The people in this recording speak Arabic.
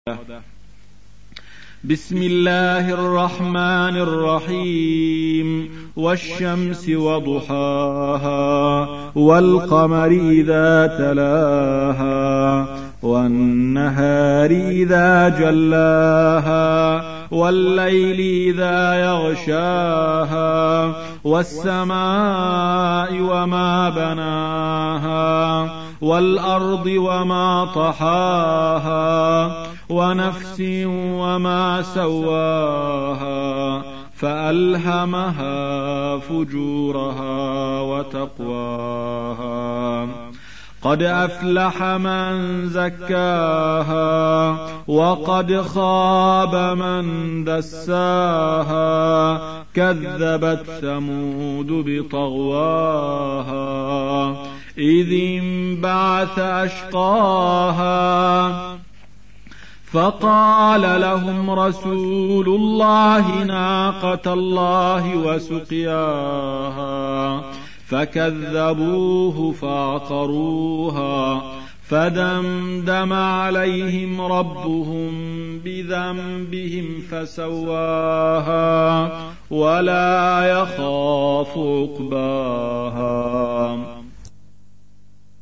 بسم الله الرحمن الرحيم والشمس وضحاها والقمر إذا تلاها والنهار إذا جلاها والليل إذا يغشاها والسماء وما بناها والأرض وما طحاها ونفس وما سواها فألهمها فجورها وتقواها قد أفلح من زكاها وقد خاب من دساها كذبت ثمود بطغواها إذ انبعث أشقاها فقال لهم رسول الله ناقة الله وسقياها فكذبوه فعقروها فدمدم عليهم ربهم بذنبهم فسواها ولا يخاف عقباها.